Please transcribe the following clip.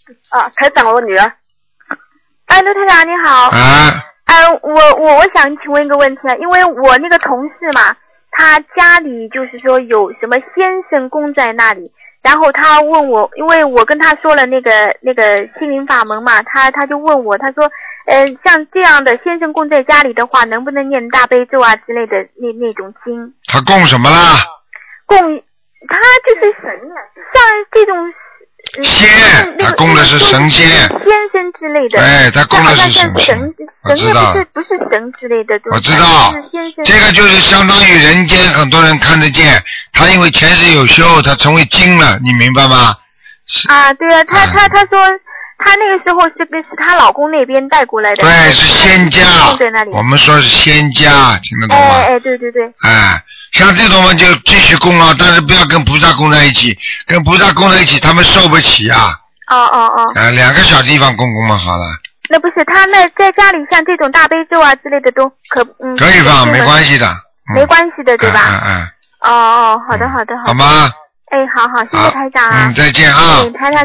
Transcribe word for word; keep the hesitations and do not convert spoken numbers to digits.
啊，台长，我女儿。哎，刘台长你好。 啊。 哎，我我我想请问一个问题啊，因为我那个同事嘛，他家里就是说有什么先生供在那里，然后他问我，因为我跟他说了那个那个心灵法门嘛，他他就问我，他说，呃，像这样的先生供在家里的话，能不能念大悲咒啊之类的那那种经？ 他供什么啦？ 供，他就是像这种。 仙，他供的是神仙， 先生之类的。 哎，他供的是神仙，我知道。 不是不是神之类的。 我知道，这个就是相当于人间很多人看得见，他因为前世有修，他成为精了，你明白吗？ 啊，对啊，他他他说他那个时候是跟是她老公那边带过来的。 对，是仙家。我们说是仙家，听得懂吗？ 哎哎，对对对。 哎。像这种嘛就继续供啊，但是不要跟菩萨供在一起，跟菩萨供在一起他们受不起啊。 哦哦哦。 啊，两个小地方供供嘛好了。 那不是他那在家里像这种大悲咒啊之类的都可嗯。 可以放，没关系的。 嗯、没关系的对吧？ 嗯嗯。 哦哦，好的好的好的。 好吗？ 哎，好好，谢谢台长啊。 嗯，再见啊。 对，台长。